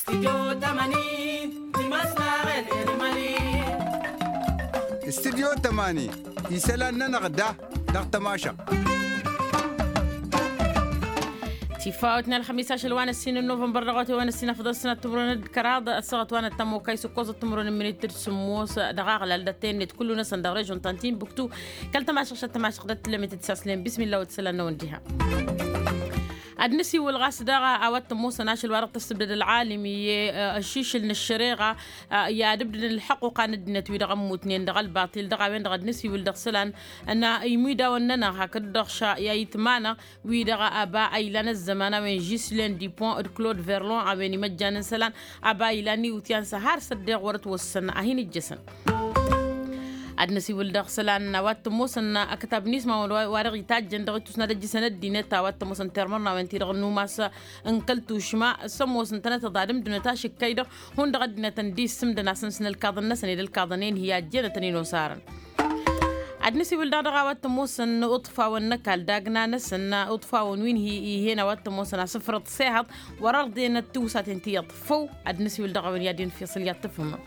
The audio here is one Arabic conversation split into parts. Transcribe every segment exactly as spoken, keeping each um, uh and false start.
استديو تماني يسألنا نغدا دغ تماشا تفاوتنا الخميس عشر وانا السين نوفمبر رغوتي وانا السين فضل السنة تمرون الكراض الصغت وانا التمو كيس وكوز التمرون من الترس موس دقاق لالدتين كل ناس ندرج تنتين بكتو كل تماشق شت تماشق دت لم تتسلم بسم الله وتسلنا ونجيها النسي والغاس دغا عوات موسى ناشل ورقة السبد العالمي الشيش النشريغة يا دبدن الحق وقاند نتوي دغا موتنين دغا الباطل دغا وين دغا النسي والدغسلان أن يميدا وننا هكذا دغشا يا يتمانا ويدغا أبا أيلان الزمانة من جيسلين دي بون كلود فيرلون عبيني مجانا سلان أبا أيلاني وتيان سهار صدق ورت والسنة أهين الجسن أدنسي ولدغ سلان وات موسن أكتب نسمة وارغي تاجن دغ تسنا دج سنة دينتا وات موسن ترمرنا وانتي رغ نوماس انقلتو شما سموسن تنت ضادم دنتاش كيدو هون دغ دنا تنديس سم دنا سن الكاظن نسن الكاظنين هي جنة تنينو سارن أدنسي ولدغ وات موسن أطفا والنكال داغنا نسن أطفا ونوين هي هنا وات موسن صفر صيحط ورغدين التوسات انتي يطفو أدنسي ولدغ ون يدين في صليات تفهم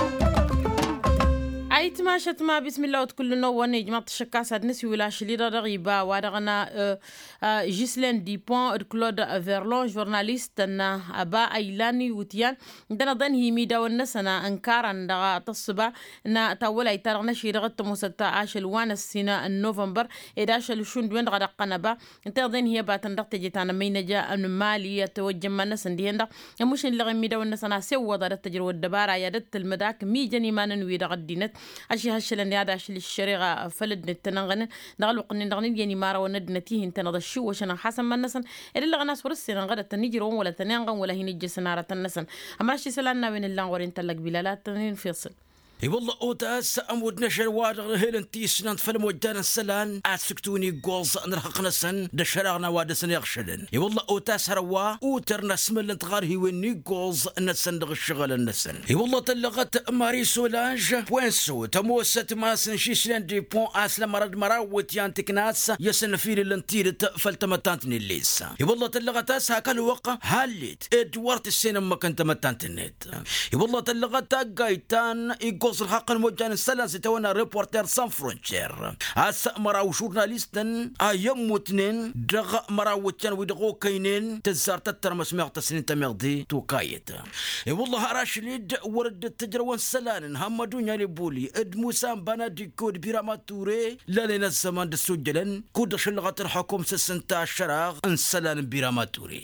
أي تماشت ما بسم الله وتكل نو وني جماعة الشكاس هدنسي ولا شليرة رغيبة ودغنا جيسلين دي بون كلود فيرلون جورناليست أن أبا أيلاني وتيان دنا ضن هي ميدا والنسنا أنكارا دغا تصبا أن تاولا يترغنا شيرغت موستا عاش الوان السنة النوفمبر إداش الشون دوين دغا قنبا انت ضن هي باتن دغت جيتانا مينجا أن مالي يتوجه من نسن ديهن دغ يموشن لغي ميدا والنسنا سوى دارت تجروا الدبارة يادت المداك ميجاني ما ننوي دغا الدينت أشي هالشلن يا داش للشريعة فلد نتنغن نغلو قن نغني يعني مارا وند نتيه انت نضشوا وشنا حسن من نسن إلا غناس ورسنا غدا تنجرون ولا تنغن ولا هي نجي سنارة النسن أما أشي سلنا بين الله ورين تلك بلالات تنين فيصل اي والله اوتاس امود نشر وادغ هيلن تيسنان فيلم ودان السلان اسكتوني جولز نرحقنا سن دشرغنا وادسن يغشلن اي والله اوتاس هروا اوتر نسمل انتغار هي ويني جولز نسندغ الشغل النسن اي والله تلغت ماري سولانج بوينسو تموست ماسن شيشلان دي بون اسلم مرد مراوت يان تكناس يسن فيل الانتيرت فلتمتانتني الليس اي والله تلغت اس هكا الوقع هاليت ادوارت السينما كنت متانتنت اي والله تلغت قايتان قصر الحق الموجان السلام ستوانا ريبورتر سان فرونتير هسا مراو جورناليستن ايام متنين دغ مراو تشان ويدغو كاينين تزار تترمس مغتا سنين تمغدي توكايت اي والله راشليد ورد تجروان سلان هم دنيا لبولي اد موسى بنادي كود بيراما توري لا لنا الزمان دسجلن كود شلغت الحكم سسنتا شراغ انسلان بيراما توري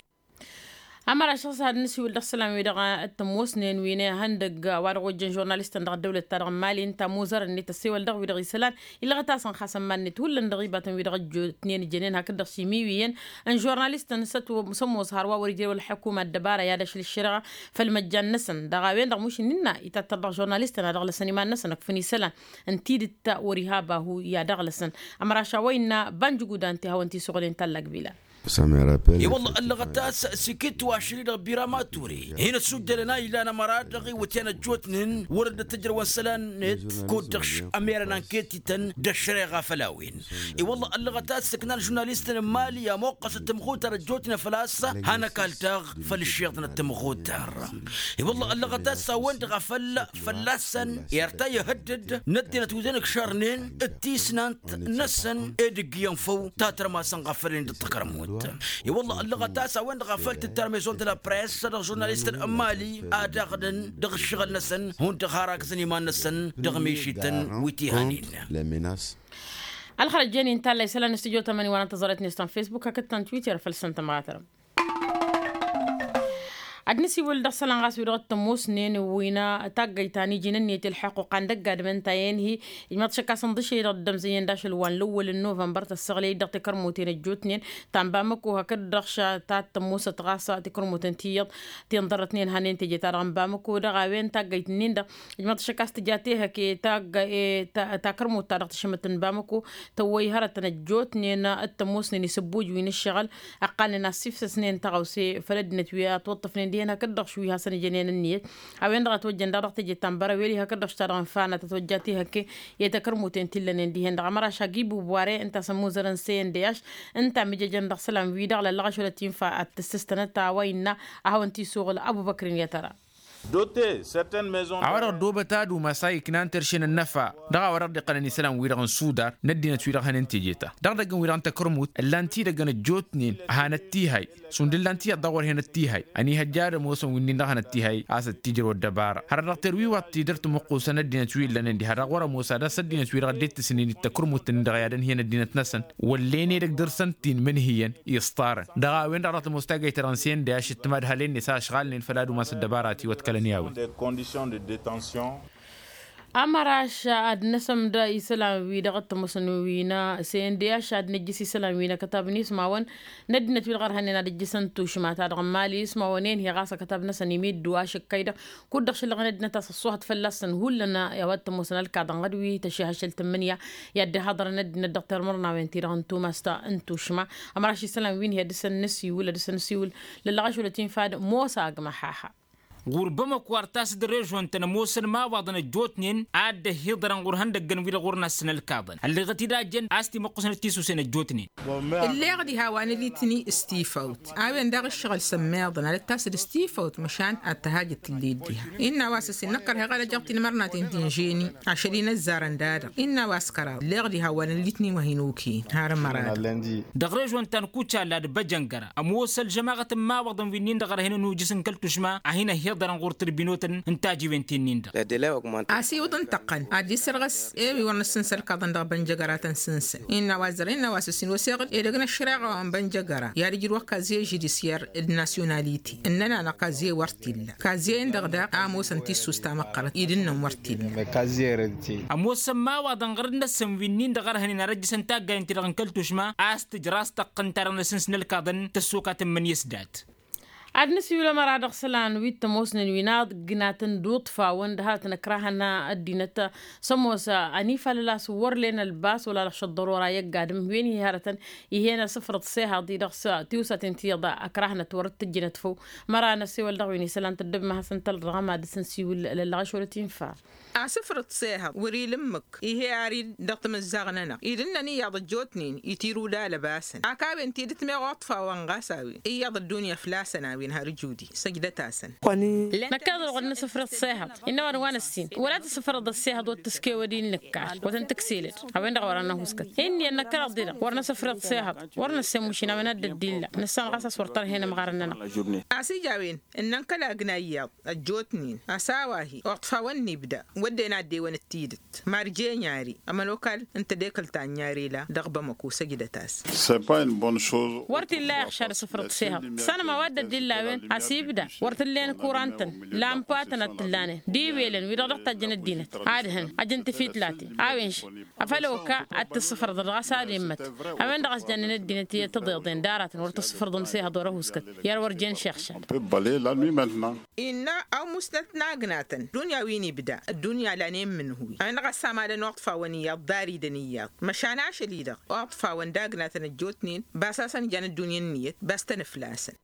أمر الشخص هذا النسي والدخسلام يدغى التموسنين وينه هندق وارغو جن جورناليست دغ الدولة ترغ مالي انت موزر اني تسي والدغ ويدغي سلان إلا غتاسن خاصا ماني تولى ندغي باتن ويدغ جو اثنين جنين هكذا شيميويين ان جورناليست نساتو مسمو سهروا ورجال الحكومة الدبارة يادش للشرغة فالمجان نسن دغا وين دغ موش ننا يتترغ جورناليست دغ لسنيمان نسن كفني سلان انتي دتا وريهابا هو يا دغ لسن أمر شاوينا بانجو قدانتي هو انتي سغلين تلق بلا اي والله اللغتاس سكت واشري بيراما توري هنا السود لنا الى انا مراد وتينا جوتنن ورد تجروا السلان نت كودش اميرنا كيتن دشري غفلاوين اي والله اللغتاس سكنا الجورناليست ماليا موقس التمخوتر جوتنا فلاسه هنا كالتاغ فالشيطنا التمخوتر اي والله اللغتاس وين غفل فلاسن يرتا يهدد ندنا توزنك شرنين التيسنانت نسن ادق ينفو تاتر ما سنغفلين تكرمون اي والله اللغه تاسع وين غفلت الترميزون دو لا بريس دغ جورناليست المالي ادغدن دغ الشغل نسن هون دغ سينما نسن دغ ميشيتن ويتيهانين لا ميناس الخرج جاني انت الله يسلم استوديو ثمانية وانا انتظرتني استان فيسبوك هكذا تويتر فلسنت مغاترم أدنسي ولد سلان غاس ودغت تموس نين وينا تاقي تاني جنني تلحق وقان دقا دمن تاين هي ما تشكا صندشي ردم زين داش الوان الاول النوفمبر تسغلي دغت كرموتين الجوتنين تنبامكو هكا دغشا تات تموس تغاسا تكرموتين تيض تنضر اثنين هانين تجي ترغم بامكو دغا وين تاقي تنين دا ما تشكا استجاتيها كي تاقي تاكرمو تاغت شمتن بامكو توي هرتن الجوتنين التموس نين يسبوج وين الشغل اقل ناس سيف سنين تغوسي فلدنت ويا توطفنين دي هنا كدر شوي هسن جنين النية أوين رغت وجن درت تجي تنبرة ويلي هكدر اشتران فانا تتوجتي هكي يتكرموا تنتلن دي هنا عمرها شاقيب وبواري انت سمو زرن سين دياش انت مجي جن سلام ويدا على اللغة شو لتينفع التسستنة تاوينا أهو انتي سوغل أبو بكر يترى عورا دوبتا دو مساي كنان ترشين النفع دغا ورد قنني سلام ويرغن سودار ندينا تويرغن انتيجيتا دغا دغن ويران تكرموت اللانتي دغن جوتنين هانتي هاي سوند اللانتي دغور هنتي هاي اني هجار موسم وينين دغن التي هاي اس التيجر والدبار هر تروي واتي درت مقوس ندينا تويل لن دي هر ورا موسى دا سدينا تويرغ ديت سنين التكرموت دغا يادن هي ندينا تنسن وليني دغ درسنتين من هي يسطار دغا وين رات مستاغي ترانسين داش تمد هلين نسا شغالين فلادو ما سدباراتي وتك des conditions de détention. أمراش عاد نسم دا إسلام ويدا قط مسنوينا سيندياش عاد نجس إسلام وينا كتاب نسمعون ندنا في الغر هننا دجسن توش ما تعرف مالي اسمعونين هي غاسة كتاب نسن يميد دواش كيدا كودش اللي غندنا تصصوها تفلسن هو لنا يا وقت مسنا الكادن غدوي تشيها شل تمنية يد حضر ندنا الدكتور مرنا وين تيران تو مستا انتوش ما أمراش إسلام وين هي دسن نسيول دسن نسيول للغاش ولا تنفاد موسى جمحها غوربما كوارتاس دريجون تنموسن ما وضن الجوتنين عاد هيدران غورهن دغن ويل غورنا سن الكادن اللي غتي داجن استي مقسن تيسو سن الجوتنين اللي غدي هاوان اللي تني استيفوت اوين داغ الشغل سميضنا على التاس استيفوت مشان التهاجة اللي ديها إن واسس نقر هغا جبتي مرنا تنجيني عشرين الزارن دار إن واسكرا اللي غدي هاوان اللي تني وهينوكي هار مراد دغريجون تنكوتشا لا بجنغرا اموسل جماعه ما وضن وينين دغر هنا نوجسن كلتشما هنا دران غورتر بينوتن انتاجي وينتين نيندا اسي ودن تقن ادي سرغس اي ورن سنسر كادن دا بنجغراتن سنس ان وازرين واسسين وسيغ ايدغنا الشراغ ام بنجغرا يا رجل وكازي جوديسيار الناسيوناليتي اننا نقازي ورتيلا كازي دغدا اموس انتي سوستا مقرت ايدن ورتيلا كازي ردتي اموس ما ودن غرنا سم وينين دغر هني رج سنتا غانتي دغن كلتوشما استجراس تقنترن سنسن الكادن تسوقات من يسدات عاد نسي ولا مرة دخسلان ويت موسن ويناد جناتن دوت فاوند هات نكرهنا الدينة سموسا أنيفا لا صور لنا الباس ولا لش الضرورة يقعد وين هي هرتن يهينا صفرة ساعة دي دخسا تيوسا تنتيضا أكرهنا تورت الجنة فو مرة نسي ولا ويني سلان تدب ما حسن تلرغم عاد سنسي ولا العش ولا تنفع صفرة ساعة وري لمك إيه عريد دقت مزاغنا إذن نيا ضجوتنين يتيروا لا لباسن أكاب انتي دتمي غطفة وانغاساوي إيه ضد الدنيا فلاسنا وينها رجودي سجدة تاسن نكاد الغن صفرة ساعة إنه أنا السين ولا تصفر ضد الساعة دو التسكي ودين لكاش وتنتكسيلت أوين دغورنا هوسكت إني أنك رضينا ورنا صفرة ساعة ورنا السموشينا من الدلة نسان غاسس ورطر هنا مغارننا أسي جاوين إنك لا جنايات الجوتنين أساواهي وقفا وني بدا ودينا دي ونتيدت مارجي نياري أما لوكال أنت ديكل تاع نياري لا دغبة مكو سجدة تاس c'est pas une bonne chose ورتي لا يخشى صفرة ساعة سنة ما ودت دلة وين أسيبدا ورتلين كورانتن لامباتنا تلاني دي ويلن ويرضى تجن الدينة عادهن أجنت في ثلاثة عاوينش أفلوكا التصفر ضرغاس عديمت أمين دغاس جنن الدينة تضيضين دارات ورتصفر ضمسيها دوره وسكت يا ورجين شيخشان بالي لا نوي maintenant إن أو مستثنى جناتن دنيا ويني بدا الدنيا لانين من هو أنا قسم على نقط فاونيات داري دنيات مشان عاش ليدا وقت فاون داجناتن الجوتنين بأساسا جان الدنيا النية بس تنفلاسن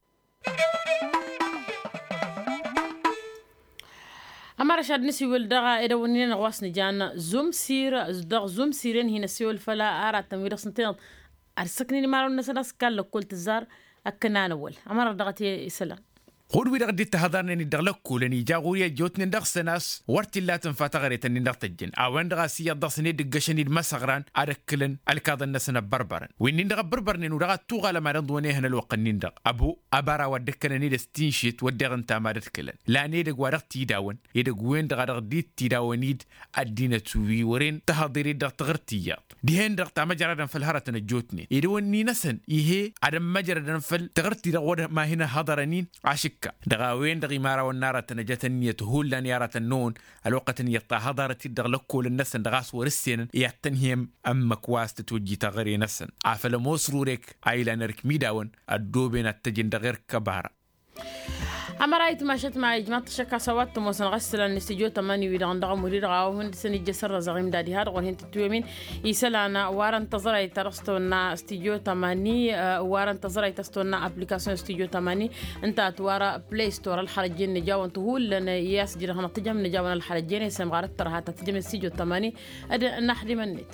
أمر شاد نسي والدغا إذا ونين غواسن جانا زوم سير دغ زوم سيرين هنا سيول فلا أرى تنوير سنتين أرسكني مارو الناس قال لك قلت الزار أكنان أول أمر دغتي إسلام خود ويدا قد تهدرني ندغلق كولني جاغوريا جوتني ندغ سناس ورتي لا تنفاتغريت ندغ تجن أوين دغاسيا دغسني دغشني المسغران أركلن الكاد النسنا بربرن وين ندغ بربرن ندغ توغا لما رضوني هنا الوقت ندغ أبو أبارا ودكنني دستينشيت ودغ انت ما دتكلن لا ندغ ورق تيداون يدغ وين دغ دغ ديت تيداونيد الدينة توي ورين تهدري دغ تغرتيا دي هين دغ تمجرد في الهرة نجوتني يدوني نسن إيه عدم مجرد في تغرتي دغ ما هنا هضرنين عشك دغاوين دغي مارا والنارة تنجتن يتهول لن يارة النون الوقت يطا هضارة دغلقو للنسن دغاس ورسين يعتنهم أما كواس تتوجي تغري نسن عافل موسروريك عيلا نرك ميداون الدوبين التجن دغير كبارا أما رأيت ما شت مع جماعة الشكا سوات موسن غسل أن استديو تماني ويدا عندها مرير غاو هند سن جسر زغيم دادي هاد غون هند تويمين يسلانا وارن تزرع ترستونا استديو تماني وارن تزرع تستونا أبليكاسيون استديو تماني أنت أتوارا بلاي ستور الحرجين نجاون تهول لأن ياس جرهنا تجمع نجاون الحرجين يسمى غارت ترى هات تجمع استديو تماني أد نحدي من النت.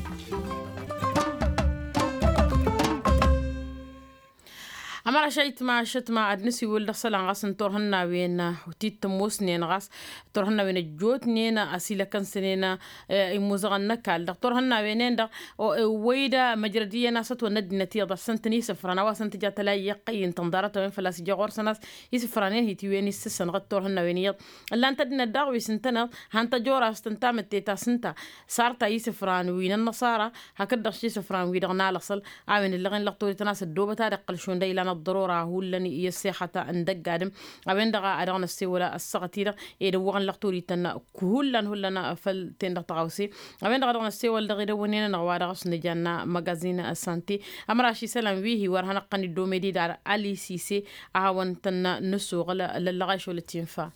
أمر شيء ما شت ما أدنسي ولد صلنا غاس نتورهنا وين وتيت موسنين غاس تورهنا وين الجوت نينا أسيلا كان سنينا يموزغنا كال دكتورهنا وينين دا ويدا مجردية ناس توند نتيجة بس سنتني سفرنا وسنت جات لا يقين تنظرت وين فلاس جاور سناس يسفرانين هي تيوين السسن غتورهنا وينيط اللي أنت دنا داوي سنتنا هانت جورا استنتامت تيتا سنتا صارت يسفران وين النصارى هكذا شيء سفران ويدغنا لصل عاون اللي غن لقطوري تناس الدوبة تارق شون ديلا الضرورة هو اللي يسيحة عندك قادم أبين دغا أدغنا السيولة الصغتيرة يدوغن لقطوري تنا كهولن هولنا فل تندق تغاوسي أبين دغا أدغنا السيولة دغي دوونين نغوارا غس نجانا مغازين السانتي أمراشي سلام ويهي ورهنا قاني دوميدي دار ألي سيسي أهوان تنا نسوغ للغايش والتينفا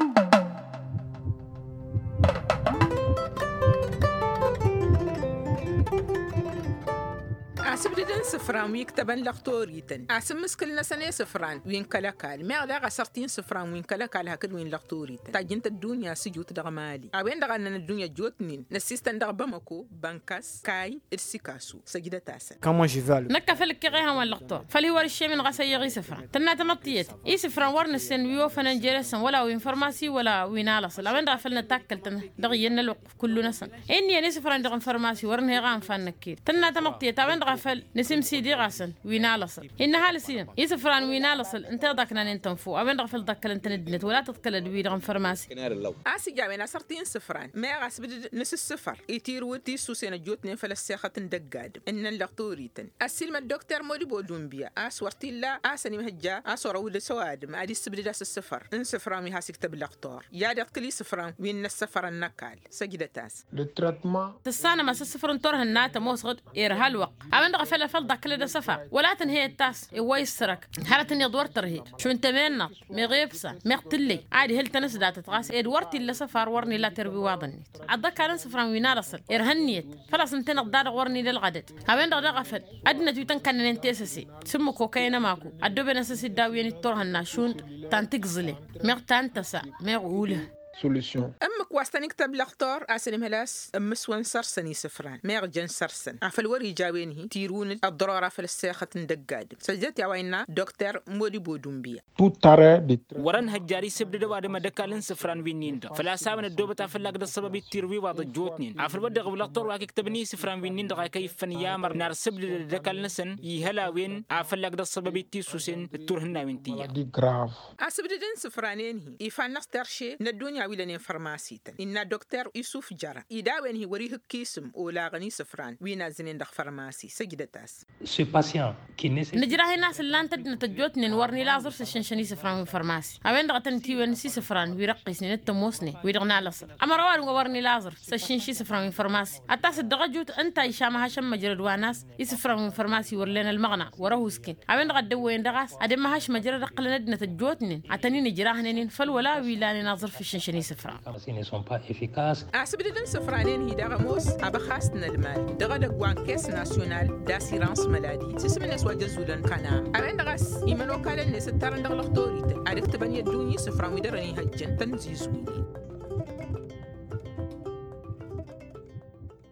عسب دين سفران ويكتبن لقطوريتن عسب مسكلنا سنة سفران وين كلاكال ما غدا غسرتين سفران وين كلاكال هكذا وين لقطوريتن تاجنت الدنيا سجوت دغمالي أبين دغنا الدنيا جوتنين نسيستن دغ بمكو بانكاس كاي إرسيكاسو سجدة تاسن كما جيفال نكفل كغيها ولا لقطور فلي هو الشيء من غسي يغي سفران تنا تمطيت إي سفران ورن السن ويو فنان جلسن ولا وين فرماسي ولا وين علصل أبين دغفلنا تاكل تنا دغينا الوقف كله نسن إني أنا سفران دغن فرماسي ورن هي غان فنكير تنا تمطيت أبين دغ نسم سيدي غاسل وينا لصل إن هالسين يسفران وينا لصل أنت ضكنا ننتنفو أبين غفل ضكل أنت ندنت ولا تتكلم دويد غن فرماسي أسي جامنا صرتين سفران ما غاس بدي نس السفر يطير ودي سوسين الجوتنين فلسيخة دقاد إن اللقطوريتن أسيل ما الدكتور مودي بودون بيا أسورتي لا أسني مهجا أسورة ود سواد ما أدي سبدي داس السفر إن سفران يهاسك تب اللقطور يا دكتور سفران وين السفر النكال سجدة تاس التراتما تسانا ما السفر انطرها النات موسغد إيرها الوق أبين غفل فل كل ده سفر ولا تنهي التاس يويسرك حالة إني دورت رهيد شو أنت منا مغيبسة مقتلي عادي هل تنس ده تتغاس إدورتي اللي سفر ورني لا تربي واضنيت عضك كان سفر وينا رسل إرهنيت فلاس أنت نقدر ورني للغدت هبين ده غفل أدنى تيتن كان ننتسسي سمو كوكاينا ماكو أدو بنسسي داوين التورها الناشون تنتقزلي مغتانتسا مغوله solution. أمك واستني كتب لقطار أسلم هلاس أم سوان سرسني سفران ما يرجن سرسن عفل وري جاوينه تيرون الضرارة في الساخة دقاد سجدت يا وينا دكتور مودي بودومبيا Tout arrêt de ورن هجاري سبد دواد ما دكالن سفران وينين دا فلا سامن الدوبة تفلق ده السبب التيروي وضع الجوتنين عفل ودغ بلقطار واك كتبني سفران وينين دا كيف فنيا مر نار سبد دكالن سن يهلا وين عفلق ده السبب التيسوسين التورهنا وينتيا دي grave. أسبد دين سفرانين هي يفعل نسترشي الدنيا ويلن فرماسيتن إن دكتور يوسف جرا يداوين هي وريه كيسم ولا غني سفران وينا زنين دخ فرماسي سجدتاس Ce patient qui nécessite نجراه الناس اللي أنت نتجوت نورني لازر سشنشني سفران من فرماسي أبين دغتن تيوان سي سفران ويرقصني نتموسني ويدغنا لصر أما روان ورني لازر سشنشي سفران من فرماسي أتاس الدغجوت أنت يشامها شم مجرد واناس يسفران من فرماسي ورلنا المغنى وراهوسكين أبين دغ وين دغاس أدم هاش مجرد قل ندنا تجوتني عتني نجراه نين فل ولا ويلاني ناظر في الشنشني سفران ne sont pas efficaces. أسبد دين سفرانين هي دغموس أبا خاصنا المال دغ دغوان كيس ناسيونال داسيرانس ملادي تسمى نسوا جزولن كنام أبين دغاس يمنو كالن نستارن دغ لختوريت عرفت بني الدنيا سفران ويدرني هجن تنزيزوني